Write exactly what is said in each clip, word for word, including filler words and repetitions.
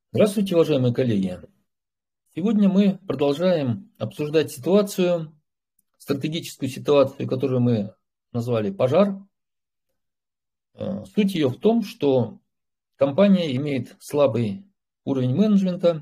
Здравствуйте, уважаемые коллеги! Сегодня мы продолжаем обсуждать ситуацию, стратегическую ситуацию, которую мы назвали «пожар». Суть ее в том, что компания имеет слабый уровень менеджмента,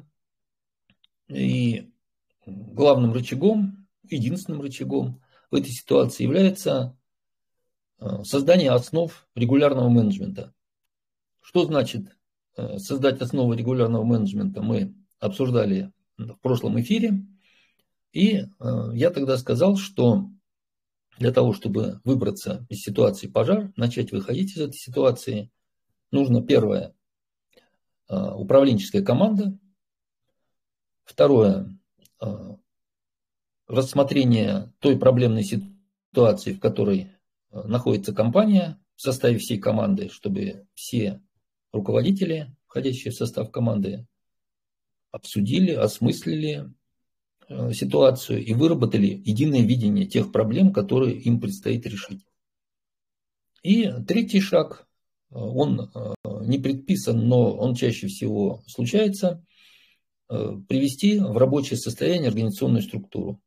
и главным рычагом, единственным рычагом в этой ситуации является создание основ регулярного менеджмента. Что значит создать основы регулярного менеджмента, мы обсуждали в прошлом эфире. И я тогда сказал, что для того, чтобы выбраться из ситуации пожар, начать выходить из этой ситуации, нужно первое – управленческая команда. Второе – рассмотрение той проблемной ситуации, в которой находится компания в составе всей команды, чтобы все руководители, входящие в состав команды, обсудили, осмыслили ситуацию и выработали единое видение тех проблем, которые им предстоит решить. И третий шаг, он не предписан, но он чаще всего случается, привести в рабочее состояние организационную структуру.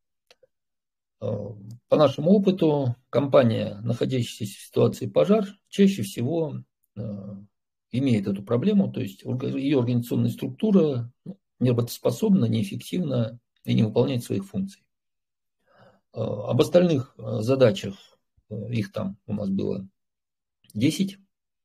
По нашему опыту, компания, находящаяся в ситуации пожар, чаще всего имеет эту проблему, то есть ее организационная структура не работоспособна, неэффективна и не выполняет своих функций. Об остальных задачах, их там у нас было десять,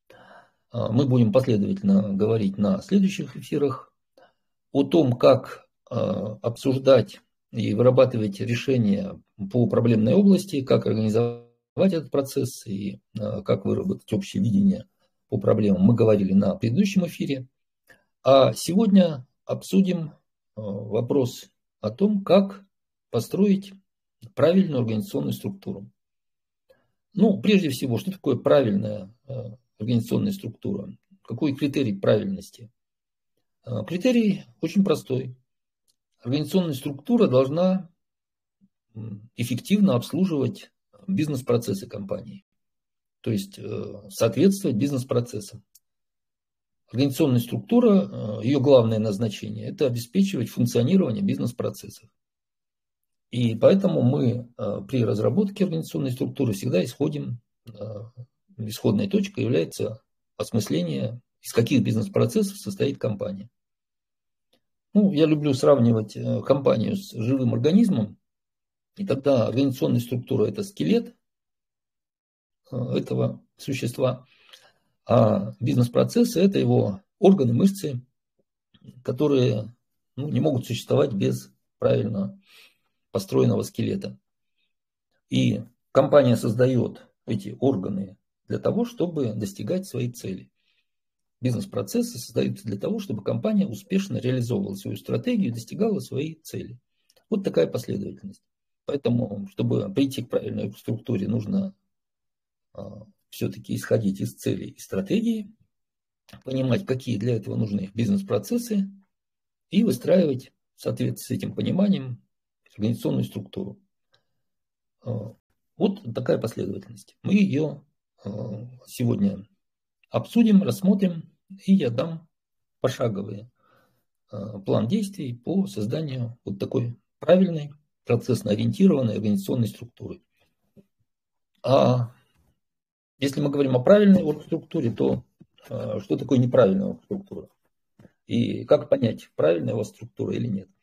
мы будем последовательно говорить на следующих эфирах о том, как обсуждать и вырабатывать решения по проблемной области, как организовать этот процесс и как выработать общее видение по проблемам. Мы говорили на предыдущем эфире. А сегодня обсудим вопрос о том, как построить правильную организационную структуру. Ну, прежде всего, что такое правильная организационная структура? Какой критерий правильности? Критерий очень простой. Организационная структура должна эффективно обслуживать бизнес-процессы компании, то есть соответствовать бизнес-процессам. Организационная структура, ее главное назначение – это обеспечивать функционирование бизнес-процессов. И поэтому мы при разработке организационной структуры всегда исходим, исходной точкой является осмысление, из каких бизнес-процессов состоит компания. Ну, я люблю сравнивать компанию с живым организмом, и тогда организационная структура – это скелет этого существа, а бизнес-процессы – это его органы, мышцы, которые ну, не могут существовать без правильно построенного скелета. И компания создает эти органы для того, чтобы достигать своей цели. Бизнес-процессы создаются для того, чтобы компания успешно реализовывала свою стратегию и достигала своей цели. Вот такая последовательность. Поэтому, чтобы прийти к правильной структуре, нужно а, все-таки исходить из целей и стратегии, понимать, какие для этого нужны бизнес-процессы, и выстраивать в соответствии с этим пониманием организационную структуру. Вот такая последовательность. Мы ее сегодня обсудим, рассмотрим, и я дам пошаговый план действий по созданию вот такой правильной, процессно-ориентированной организационной структуры. А если мы говорим о правильной структуре, то что такое неправильная структура? И как понять, правильная у вас структура или нет?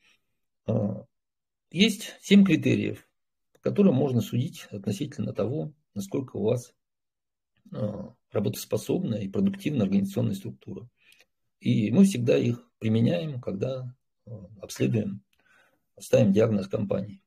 Есть семь критериев, по которым можно судить относительно того, насколько у вас работоспособная и продуктивная организационная структура. И мы всегда их применяем, когда обследуем, ставим диагноз компании.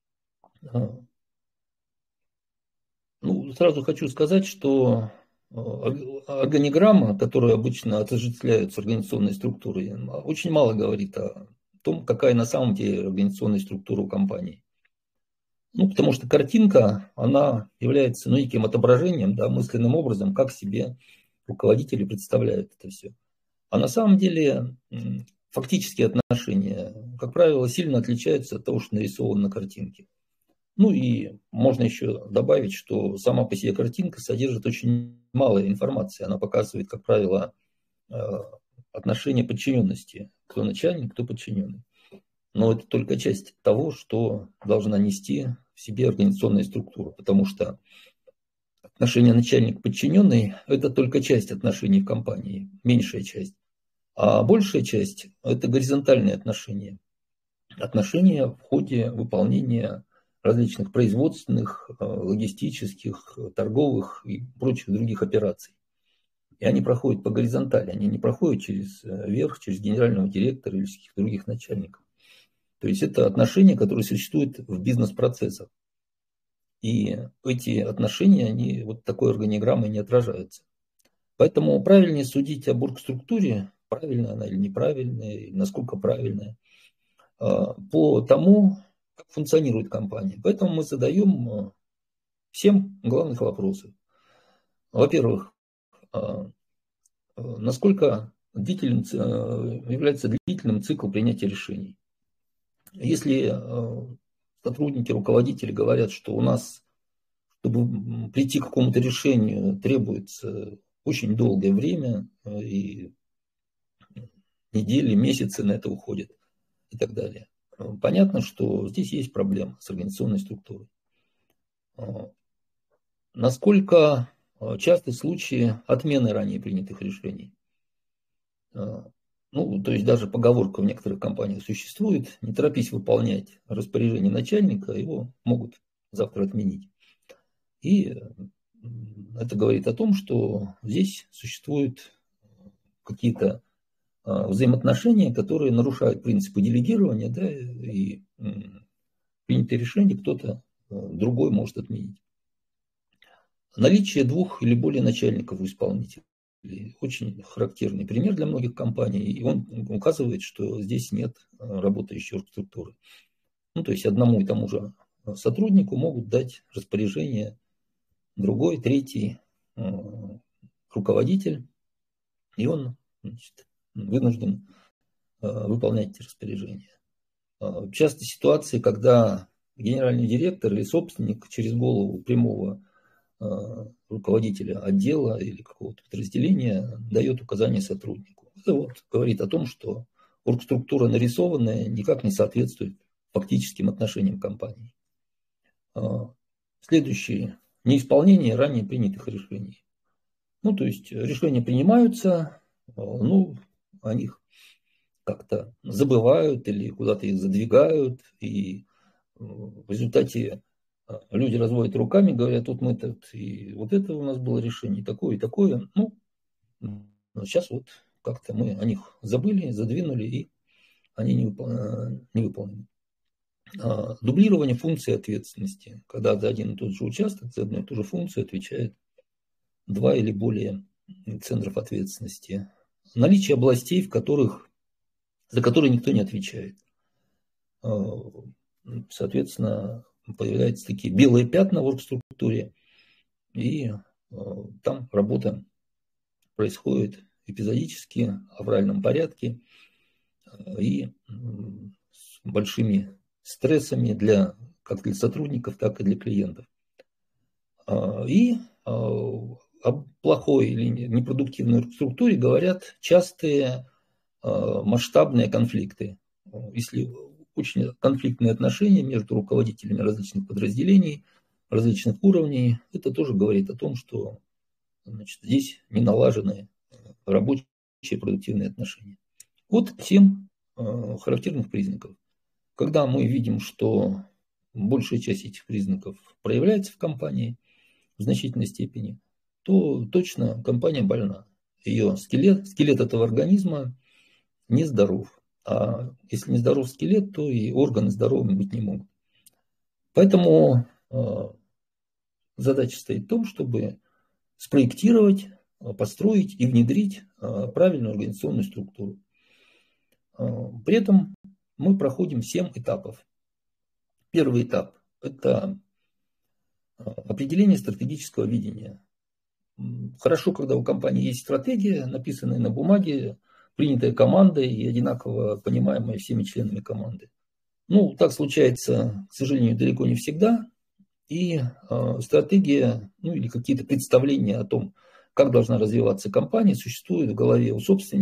Ну, сразу хочу сказать, что органиграмма, которую обычно отождествляют с организационной структурой, очень мало говорит о том, какая на самом деле организационная структура у компании. Ну, потому что картинка, она является ну, неким отображением, да, мысленным образом, как себе руководители представляют это все. А на самом деле фактические отношения, как правило, сильно отличаются от того, что нарисовано на картинке. Ну и можно еще добавить, что сама по себе картинка содержит очень мало информации. Она показывает, как правило, отношение подчиненности, кто начальник, кто подчиненный. Но это только часть того, что должна нести в себе организационная структура, потому что отношение начальник-подчиненный – это только часть отношений в компании, меньшая часть. А большая часть – это горизонтальные отношения. Отношения в ходе выполнения различных производственных, логистических, торговых и прочих других операций. И они проходят по горизонтали, они не проходят через верх, через генерального директора или каких-то других начальников. То есть это отношения, которые существуют в бизнес-процессах. И эти отношения, они вот такой органиграммой не отражаются. Поэтому правильнее судить об оргструктуре, правильная она или неправильная, или насколько правильная, по тому, как функционирует компания. Поэтому мы задаем всем главных вопросов. Во-первых, насколько длительным, является длительным цикл принятия решений. Если сотрудники, руководители говорят, что у нас, чтобы прийти к какому-то решению, требуется очень долгое время, и недели, месяцы на это уходят и так далее. Понятно, что здесь есть проблема с организационной структурой. Насколько часты случаи отмены ранее принятых решений? Ну, то есть даже поговорка в некоторых компаниях существует: не торопись выполнять распоряжение начальника, его могут завтра отменить. И это говорит о том, что здесь существуют какие-то взаимоотношения, которые нарушают принципы делегирования, да, и принятое решение кто-то другой может отменить. Наличие двух или более начальников у исполнителя очень характерный пример для многих компаний, и он указывает, что здесь нет работающей оргструктуры. Ну, то есть одному и тому же сотруднику могут дать распоряжение другой, третий руководитель, и он, значит, вынужден выполнять эти распоряжения. Часто ситуации, когда генеральный директор или собственник через голову прямого руководителя отдела или какого-то подразделения дает указания сотруднику. Это вот говорит о том, что оргструктура нарисованная никак не соответствует фактическим отношениям компании. Следующее. Неисполнение ранее принятых решений. Ну, то есть решения принимаются, ну, о них как-то забывают или куда-то их задвигают, и в результате люди разводят руками, говорят: тут мы тут, и вот это у нас было решение, и такое, и такое. Ну, сейчас вот как-то мы о них забыли, задвинули, и они не, выпол... не выполнены. Дублирование функции ответственности. Когда за один и тот же участок, за одну и ту же функцию отвечает два или более центров ответственности. Наличие областей, в которых, за которые никто не отвечает. Соответственно, появляются такие белые пятна в оргструктуре, и там работа происходит эпизодически, в авральном порядке, и с большими стрессами для, как для сотрудников, так и для клиентов. И о плохой или непродуктивной структуре говорят частые масштабные конфликты. Если очень конфликтные отношения между руководителями различных подразделений, различных уровней, это тоже говорит о том, что, значит, здесь не налажены рабочие продуктивные отношения. Вот семь характерных признаков. Когда мы видим, что большая часть этих признаков проявляется в компании в значительной степени, то точно компания больна. Ее скелет, скелет этого организма нездоров. А если нездоров скелет, то и органы здоровыми быть не могут. Поэтому задача стоит в том, чтобы спроектировать, построить и внедрить правильную организационную структуру. При этом мы проходим семь этапов. Первый этап – это определение стратегического видения. Хорошо, когда у компании есть стратегия, написанная на бумаге, принятая командой и одинаково понимаемая всеми членами команды. Ну, так случается, к сожалению, далеко не всегда. И э, стратегия, ну или какие-то представления о том, как должна развиваться компания, существуют в голове у собственников,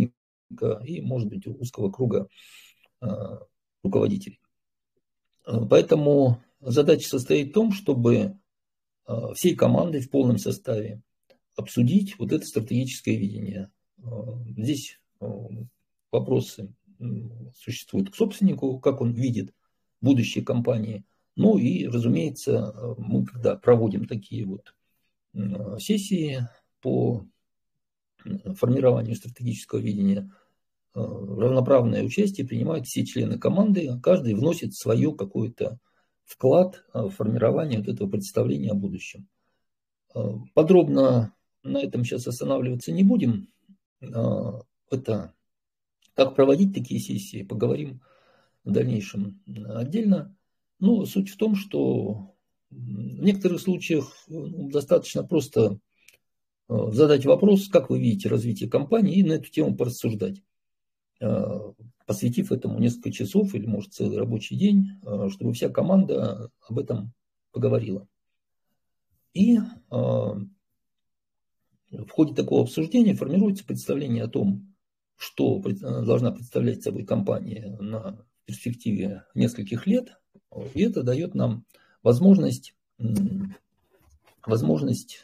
и, может быть, узкого круга руководителей. Поэтому задача состоит в том, чтобы всей командой в полном составе обсудить вот это стратегическое видение. Здесь вопросы существуют к собственнику, как он видит будущее компании. Ну и, разумеется, мы когда проводим такие вот сессии по формированию стратегического видения, равноправное участие принимают все члены команды, каждый вносит свое какой-то вклад в формирование вот этого представления о будущем. Подробно на этом сейчас останавливаться не будем. Это как проводить такие сессии, поговорим в дальнейшем отдельно. Но суть в том, что в некоторых случаях достаточно просто задать вопрос, как вы видите развитие компании, и на эту тему порассуждать, посвятив этому несколько часов или, может, целый рабочий день, чтобы вся команда об этом поговорила. И в ходе такого обсуждения формируется представление о том, что должна представлять собой компания на перспективе нескольких лет. И это дает нам возможность, возможность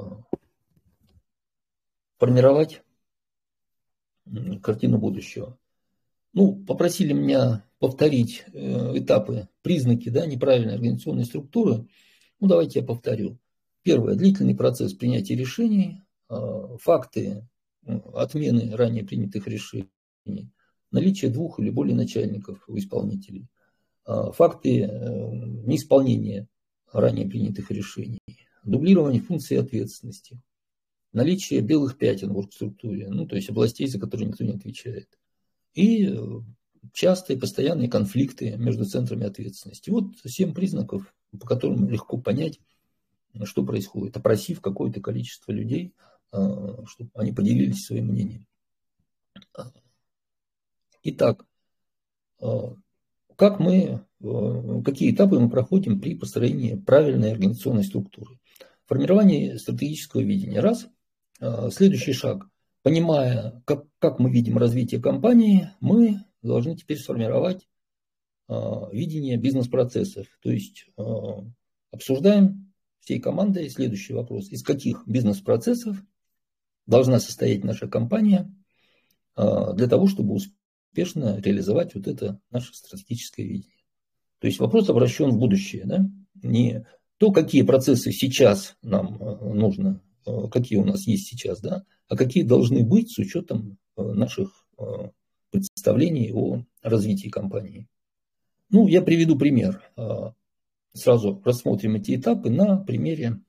формировать картину будущего. Ну, попросили меня повторить этапы, признаки, да, неправильной организационной структуры. Ну, давайте я повторю. Первое. Длительный процесс принятия решений, факты отмены ранее принятых решений, наличие двух или более начальников у исполнителей, факты неисполнения ранее принятых решений, дублирование функций и ответственности, наличие белых пятен в оргструктуре, ну, то есть областей, за которые никто не отвечает, и частые постоянные конфликты между центрами ответственности. Вот семь признаков, по которым легко понять, что происходит, опросив какое-то количество людей, чтобы они поделились своим мнением. Итак, как мы, какие этапы мы проходим при построении правильной организационной структуры? Формирование стратегического видения. Раз. Следующий шаг. Понимая, как, как мы видим развитие компании, мы должны теперь сформировать видение бизнес-процессов. То есть обсуждаем всей командой следующий вопрос. Из каких бизнес-процессов должна состоять наша компания для того, чтобы успешно реализовать вот это наше стратегическое видение. То есть вопрос обращен в будущее. Да? Не то, какие процессы сейчас нам нужно, какие у нас есть сейчас, да? А какие должны быть с учетом наших представлений о развитии компании. Ну, я приведу пример. Сразу рассмотрим эти этапы на примере,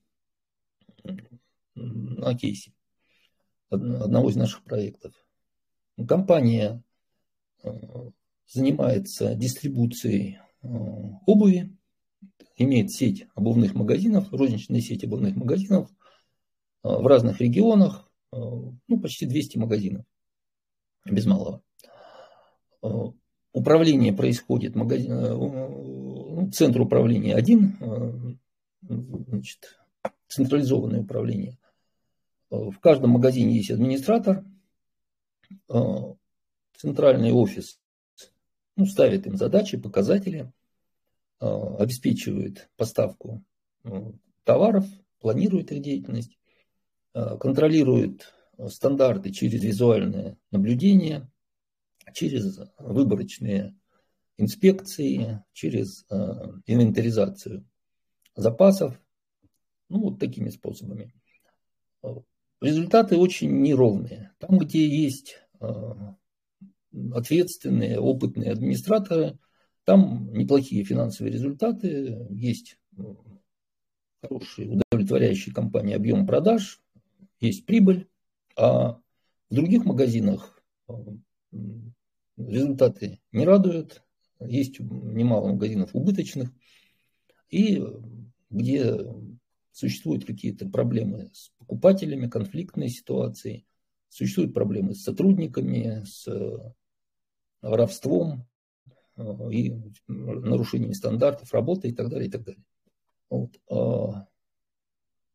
на кейсе одного из наших проектов. Компания занимается дистрибуцией обуви, имеет сеть обувных магазинов, розничная сеть обувных магазинов в разных регионах, ну, почти двести магазинов, без малого. Управление происходит, магазин, центр управления один, значит, централизованное управление. В каждом магазине есть администратор, центральный офис, ну, ставит им задачи, показатели, обеспечивает поставку товаров, планирует их деятельность, контролирует стандарты через визуальное наблюдение, через выборочные инспекции, через инвентаризацию запасов, ну, вот такими способами. Результаты очень неровные. Там, где есть ответственные, опытные администраторы, там неплохие финансовые результаты, есть хороший, удовлетворяющий компании объем продаж, есть прибыль, а в других магазинах результаты не радуют, есть немало магазинов убыточных, и где существуют какие-то проблемы с покупателями, конфликтные ситуации, существуют проблемы с сотрудниками, с воровством и нарушением стандартов работы и так далее, и так далее. Вот.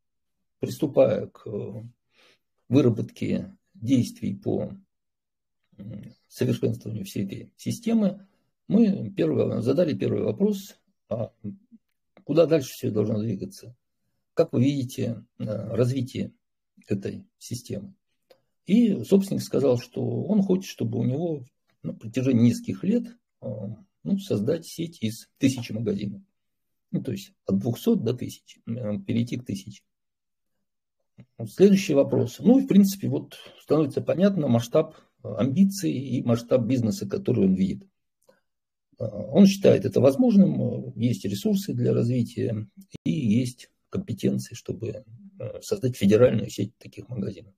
Приступая к выработке действий по совершенствованию всей этой системы, мы первый, задали первый вопрос, а куда дальше все должно двигаться? Как вы видите развитие этой системы? И собственник сказал, что он хочет, чтобы у него на протяжении нескольких лет ну, создать сеть из тысячи магазинов. Ну, то есть от двухсот до тысячи, перейти к тысяче. Следующий вопрос. Ну, и в принципе, вот становится понятно масштаб амбиций и масштаб бизнеса, который он видит. Он считает это возможным, есть ресурсы для развития и есть компетенции, чтобы создать федеральную сеть таких магазинов.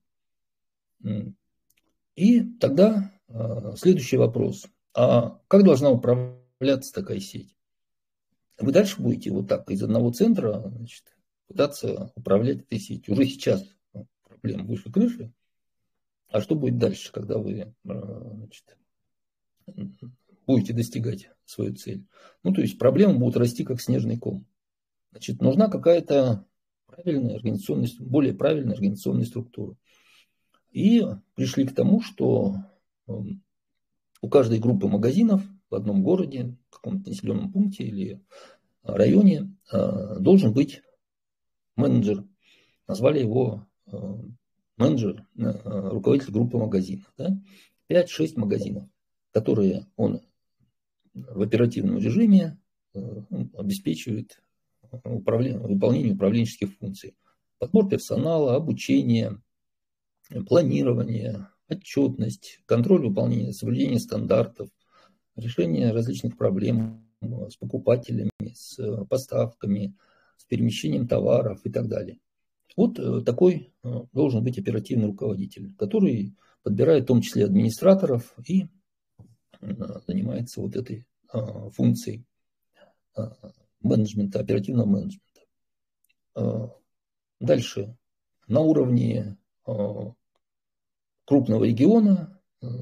И тогда следующий вопрос. А как должна управляться такая сеть? Вы дальше будете вот так из одного центра, значит, пытаться управлять этой сетью. Уже сейчас проблем выше крыши. А что будет дальше, когда вы, значит, будете достигать свою цель? Ну, то есть проблемы будут расти как снежный ком. Значит, нужна какая-то правильная организационная, более правильная организационная структура. И пришли к тому, что у каждой группы магазинов в одном городе, в каком-то населенном пункте или районе должен быть менеджер. Назвали его менеджер, руководитель группы магазинов. Да? пять-шесть магазинов, которые он в оперативном режиме обеспечивает управление, выполнение управленческих функций. Подбор персонала, обучение, планирование, отчетность, контроль выполнения, соблюдение стандартов, решение различных проблем с покупателями, с поставками, с перемещением товаров и так далее. Вот такой должен быть оперативный руководитель, который подбирает в том числе администраторов и занимается вот этой функцией менеджмента, оперативного менеджмента. Дальше. На уровне крупного региона,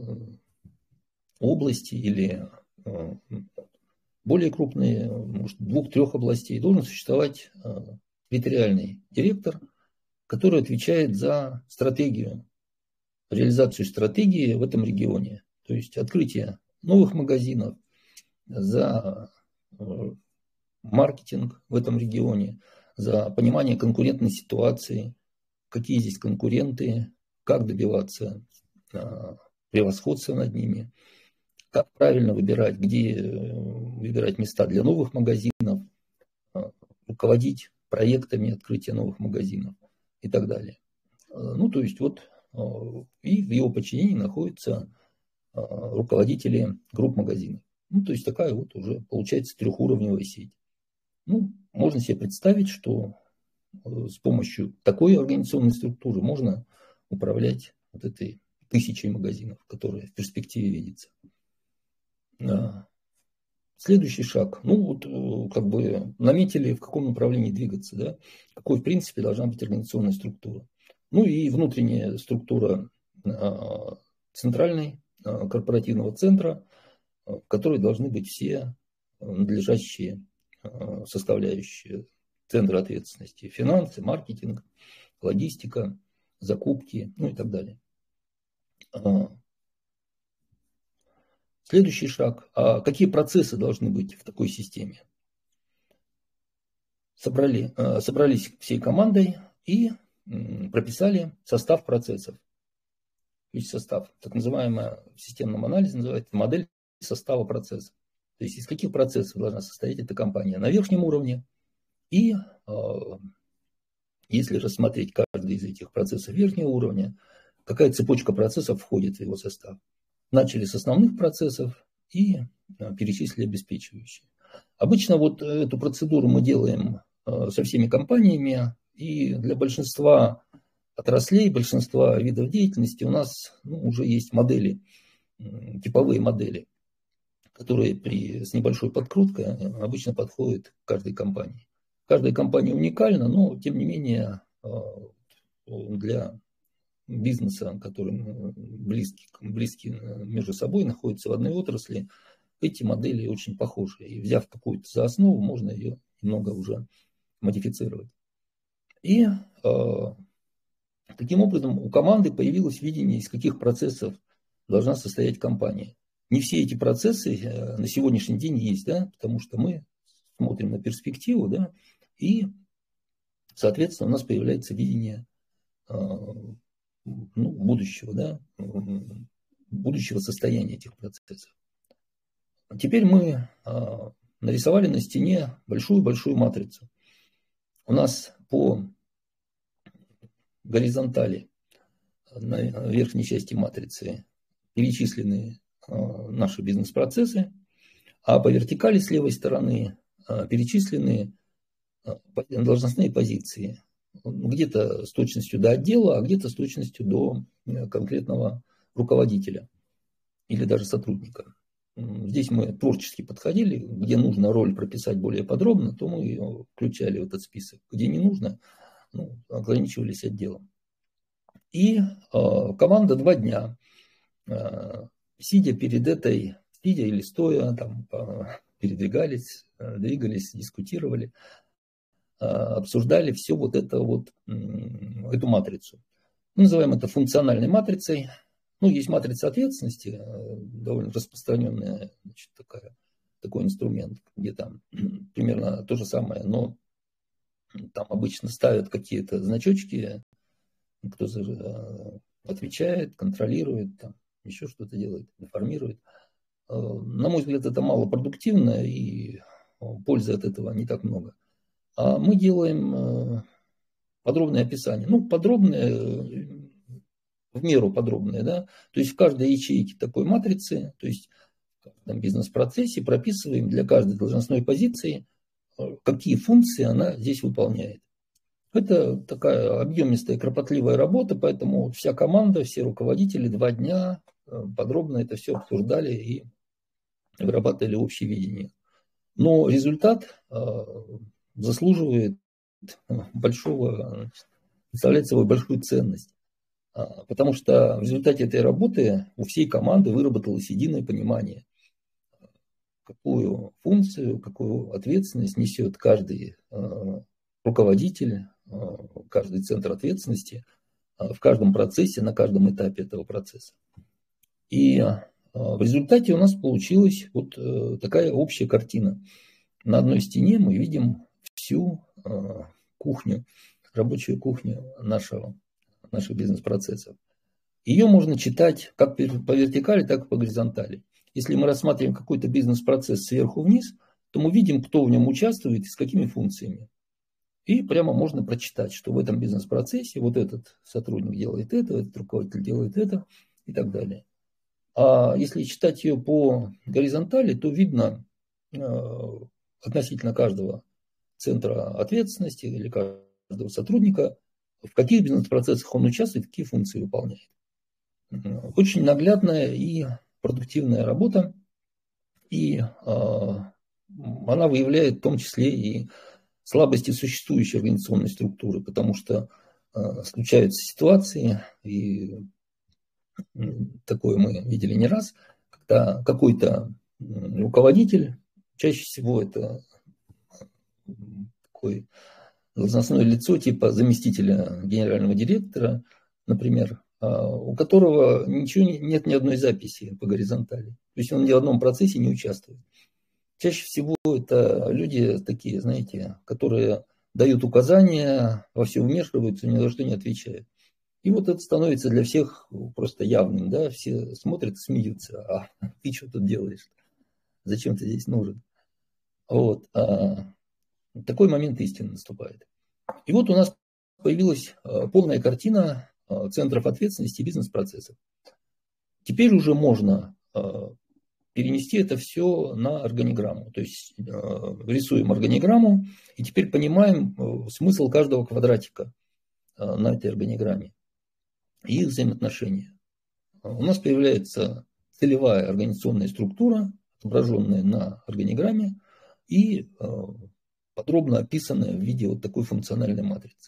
области или более крупные, может, двух-трех областей, должен существовать территориальный директор, который отвечает за стратегию, реализацию стратегии в этом регионе. То есть открытие новых магазинов, за маркетинг в этом регионе, за понимание конкурентной ситуации, какие здесь конкуренты, как добиваться превосходства над ними, как правильно выбирать, где выбирать места для новых магазинов, руководить проектами открытия новых магазинов и так далее. Ну, то есть вот и в его подчинении находятся руководители групп магазинов. Ну, то есть такая вот уже получается трехуровневая сеть. Ну, можно себе представить, что с помощью такой организационной структуры можно управлять вот этой тысячей магазинов, которые в перспективе видится. Следующий шаг. Ну, вот как бы наметили, в каком направлении двигаться, да? Какой, в принципе, должна быть организационная структура. Ну и внутренняя структура центральной корпоративного центра, в которой должны быть все надлежащие составляющие центра ответственности. Финансы, маркетинг, логистика, закупки, ну и так далее. Следующий шаг. А какие процессы должны быть в такой системе? Собрали, собрались всей командой и прописали состав процессов. Весь состав, так называемая в системном анализе называется модель состава процессов. То есть из каких процессов должна состоять эта компания на верхнем уровне. И если рассмотреть каждый из этих процессов верхнего уровня, какая цепочка процессов входит в его состав. Начали с основных процессов и перечислили обеспечивающие. Обычно вот эту процедуру мы делаем со всеми компаниями, и для большинства отраслей, большинства видов деятельности у нас ну, уже есть модели, типовые модели, которые при, с небольшой подкруткой обычно подходят к каждой компании. Каждая компания уникальна, но тем не менее для бизнеса, который близки, близки между собой, находятся в одной отрасли, эти модели очень похожи. И взяв какую-то за основу, можно ее немного уже модифицировать. И э, таким образом у команды появилось видение, из каких процессов должна состоять компания. Не все эти процессы на сегодняшний день есть, да, потому что мы смотрим на перспективу, да, и, соответственно, у нас появляется видение ну, будущего, да, будущего состояния этих процессов. Теперь мы нарисовали на стене большую-большую матрицу. У нас по горизонтали на верхней части матрицы перечислены наши бизнес-процессы, а по вертикали с левой стороны перечислены должностные позиции. Где-то с точностью до отдела, а где-то с точностью до конкретного руководителя или даже сотрудника. Здесь мы творчески подходили, где нужно роль прописать более подробно, то мы ее включали в этот список. Где не нужно, ну, ограничивались отделом. И э, команда два дня, э, сидя перед этой, сидя или стоя, там, э, передвигались, э, двигались, дискутировали, э, обсуждали все вот это вот, э, эту матрицу. Мы называем это функциональной матрицей. Ну, есть матрица ответственности, довольно распространенная, значит, такая, такой инструмент, где там примерно то же самое, но там обычно ставят какие-то значочки, кто отвечает, контролирует, там, еще что-то делает, информирует. На мой взгляд, это малопродуктивно, и пользы от этого не так много. А мы делаем подробное описание. Ну, подробное... в меру подробное, да, то есть в каждой ячейке такой матрицы, то есть в каждом бизнес-процессе прописываем для каждой должностной позиции, какие функции она здесь выполняет. Это такая объемистая, кропотливая работа, поэтому вся команда, все руководители два дня подробно это все обсуждали и вырабатывали общее видение. Но результат заслуживает большого, представляет собой большую ценность. Потому что в результате этой работы у всей команды выработалось единое понимание, какую функцию, какую ответственность несет каждый руководитель, каждый центр ответственности в каждом процессе, на каждом этапе этого процесса. И в результате у нас получилась вот такая общая картина. На одной стене мы видим всю кухню, рабочую кухню нашего. наших бизнес-процессов. Ее можно читать как по вертикали, так и по горизонтали. Если мы рассматриваем какой-то бизнес-процесс сверху вниз, то мы видим, кто в нем участвует и с какими функциями. И прямо можно прочитать, что в этом бизнес-процессе вот этот сотрудник делает это, этот руководитель делает это и так далее. А если читать ее по горизонтали, то видно э, относительно каждого центра ответственности или каждого сотрудника, в каких бизнес-процессах он участвует, какие функции выполняет. Очень наглядная и продуктивная работа. И э, она выявляет в том числе и слабости существующей организационной структуры, потому что э, случаются ситуации, и такое мы видели не раз, когда какой-то руководитель, чаще всего это такой должностное лицо типа заместителя генерального директора, например, у которого ничего нет, ни одной записи по горизонтали. То есть он ни в одном процессе не участвует. Чаще всего это люди такие, знаете, которые дают указания, во все вмешиваются, ни за что не отвечают. И вот это становится для всех просто явным, да, все смотрят и смеются. А ты что тут делаешь? Зачем ты здесь нужен? Вот. Такой момент истины наступает. И вот у нас появилась полная картина центров ответственности и бизнес-процессов. Теперь уже можно перенести это все на органиграмму. То есть рисуем органиграмму и теперь понимаем смысл каждого квадратика на этой органиграмме и их взаимоотношения. У нас появляется целевая организационная структура, отображенная на органиграмме и подробно описанная в виде вот такой функциональной матрицы.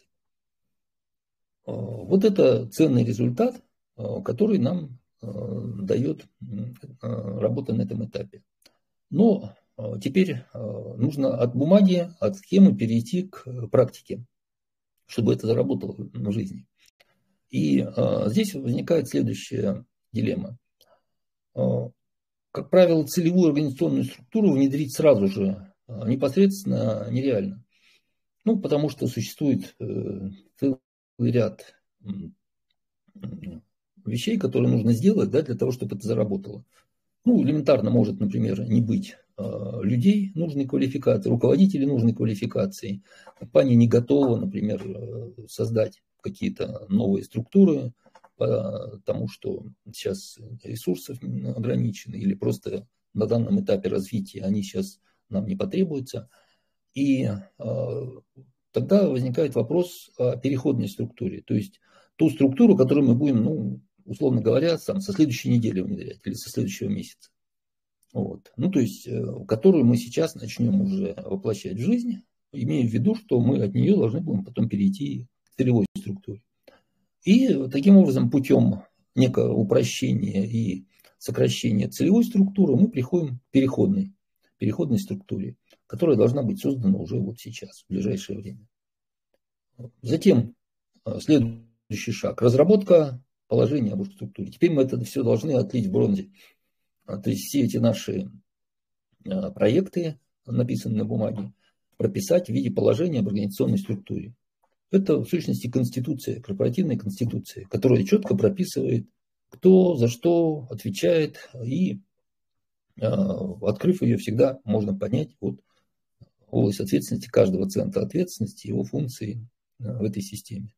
Вот это ценный результат, который нам дает работа на этом этапе. Но теперь нужно от бумаги, от схемы перейти к практике, чтобы это заработало в жизни. И здесь возникает следующая дилемма. как правило, целевую организационную структуру внедрить сразу же непосредственно нереально. Ну, потому что существует целый ряд вещей, которые нужно сделать, да, для того, чтобы это заработало. Ну, элементарно может, например, не быть э, людей нужной квалификации, руководителей нужной квалификации. Компания не готова, например, создать какие-то новые структуры, потому что сейчас ресурсов ограничены или просто на данном этапе развития они сейчас нам не потребуются. И э, тогда возникает вопрос о переходной структуре. То есть ту структуру, которую мы будем, ну, условно говоря, сам, со следующей недели внедрять или со следующего месяца. Вот. Ну, то есть, которую мы сейчас начнем уже воплощать в жизнь, имея в виду, что мы от нее должны будем потом перейти к целевой структуре. И таким образом, путем некого упрощения и сокращения целевой структуры, мы приходим к переходной, переходной структуре, которая должна быть создана уже вот сейчас, в ближайшее время. Затем следующий шаг – разработка положения об структуре. Теперь мы это все должны отлить в бронзе. То есть все эти наши проекты, написанные на бумаге, прописать в виде положения об организационной структуре. Это в сущности конституция, корпоративная конституция, которая четко прописывает, кто за что отвечает, и открыв ее, всегда можно понять вот область ответственности каждого центра ответственности, его функции в этой системе.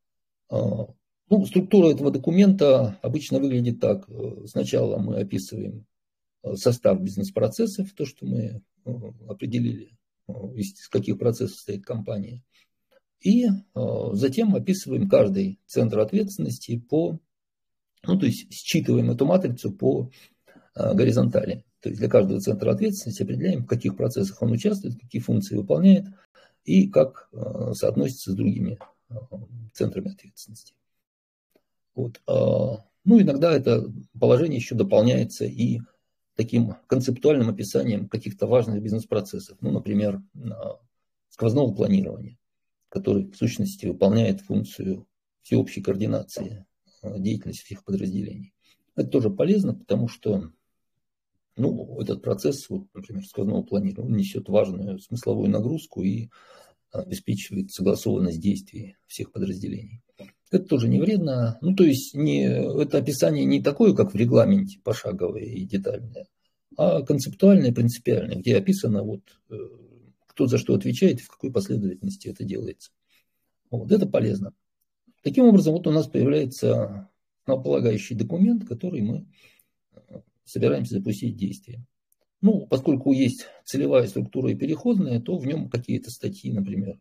Ну, структура этого документа обычно выглядит так. Сначала мы описываем состав бизнес-процессов, то, что мы определили, из каких процессов состоит компания. И затем описываем каждый центр ответственности по, ну, то есть считываем эту матрицу по горизонтали. То есть для каждого центра ответственности определяем, в каких процессах он участвует, какие функции выполняет и как соотносится с другими центрами ответственности. Вот. Ну, иногда это положение еще дополняется и таким концептуальным описанием каких-то важных бизнес-процессов. Ну, например, сквозного планирования, который в сущности выполняет функцию всеобщей координации деятельности всех подразделений. Это тоже полезно, потому что, ну, этот процесс, вот, например, сквозного планирования несет важную смысловую нагрузку и обеспечивает согласованность действий всех подразделений. Это тоже не вредно. Ну, то есть не, это описание не такое, как в регламенте, пошаговое и детальное, а концептуальное, принципиальное, где описано, вот, кто за что отвечает и в какой последовательности это делается. Вот, это полезно. Таким образом, вот у нас появляется основополагающий документ, который мы собираемся запустить в действие. Ну, поскольку есть целевая структура и переходная, то в нем какие-то статьи, например,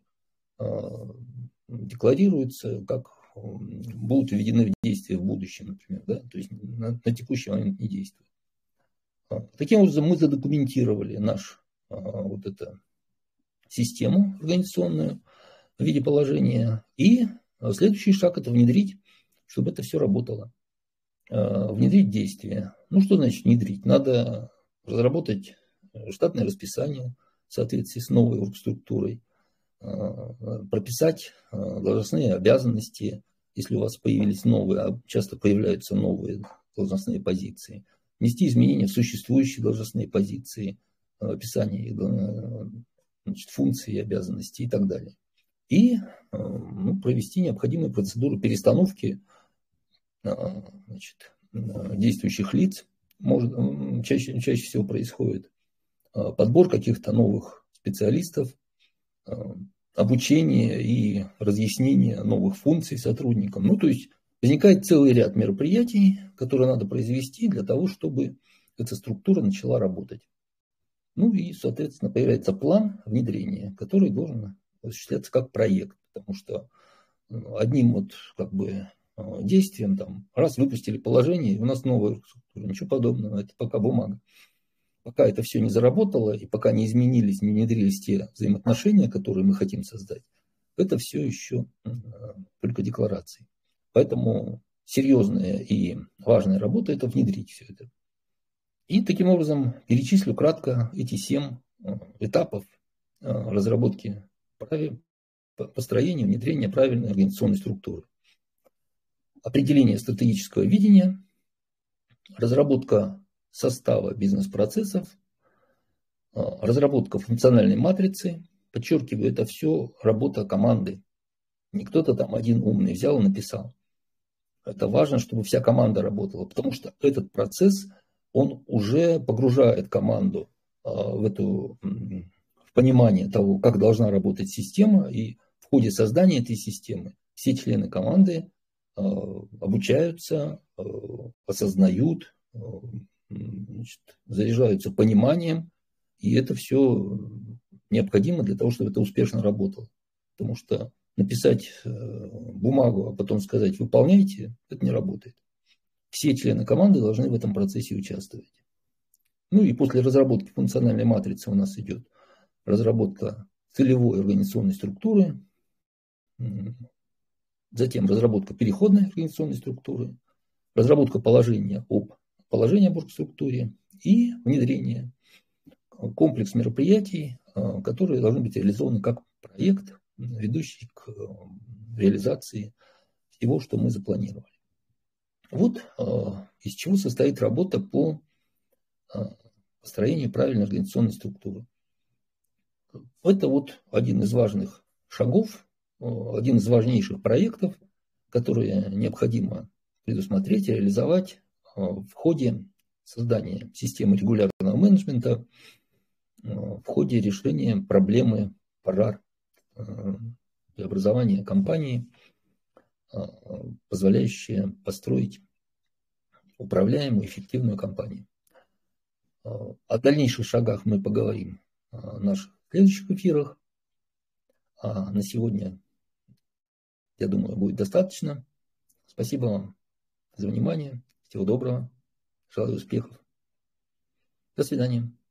декларируются, как будут введены в действие в будущем, например, да? То есть на, на текущий момент не действуют. Таким образом, мы задокументировали нашу вот эту систему организационную в виде положения. И следующий шаг – это внедрить, чтобы это все работало. Внедрить действия. Ну, что значит внедрить? Надо разработать штатное расписание в соответствии с новой оргструктурой, прописать должностные обязанности, если у вас появились новые, а часто появляются новые должностные позиции, внести изменения в существующие должностные позиции, описание, значит, функций и обязанностей и так далее. И, ну, провести необходимые процедуры перестановки, значит, действующих лиц. Может, чаще, чаще всего происходит подбор каких-то новых специалистов, обучение и разъяснение новых функций сотрудникам. Ну, то есть возникает целый ряд мероприятий, которые надо произвести для того, чтобы эта структура начала работать. Ну и, соответственно, появляется план внедрения, который должен осуществляться как проект, потому что одним вот как бы действием, там, раз выпустили положение, и у нас новая структура, ничего подобного, это пока бумага. Пока это все не заработало, и пока не изменились, не внедрились те взаимоотношения, которые мы хотим создать, это все еще только декларации. Поэтому серьезная и важная работа – это внедрить все это. И таким образом перечислю кратко эти семь этапов разработки, построения, внедрения правильной организационной структуры. Определение стратегического видения, разработка состава бизнес-процессов, разработка функциональной матрицы. Подчеркиваю, это все работа команды. Не кто-то там один умный взял и написал. Это важно, чтобы вся команда работала, потому что этот процесс, он уже погружает команду в, эту, в понимание того, как должна работать система, и в ходе создания этой системы все члены команды обучаются, осознают, значит, заряжаются пониманием, и это все необходимо для того, чтобы это успешно работало. Потому что написать бумагу, а потом сказать «выполняйте», это не работает. Все члены команды должны в этом процессе участвовать. Ну и после разработки функциональной матрицы у нас идет разработка целевой организационной структуры, затем разработка переходной организационной структуры, разработка положения об положении об оргструктуре и внедрение, комплекс мероприятий, которые должны быть реализованы как проект, ведущий к реализации всего, что мы запланировали. Вот из чего состоит работа по построению правильной организационной структуры. Это вот один из важных шагов, один из важнейших проектов, которые необходимо предусмотреть и реализовать в ходе создания системы регулярного менеджмента, в ходе решения проблемы пожар и образования компании, позволяющие построить управляемую, эффективную компанию. О дальнейших шагах мы поговорим в наших следующих эфирах. А на сегодня, я думаю, будет достаточно. Спасибо вам за внимание. Всего доброго. Желаю успехов. До свидания.